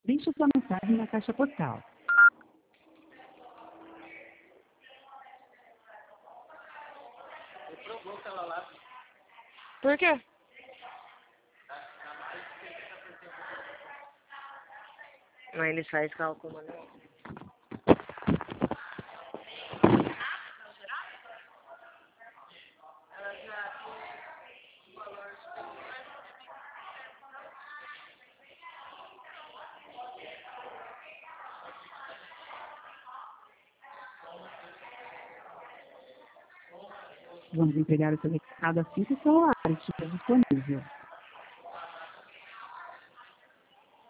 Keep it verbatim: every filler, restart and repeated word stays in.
Deixe sua mensagem na caixa postal. Por quê? Mas eles fazem cálculo, né? Vamos entregar o seu recado assim que o celular estiver disponível.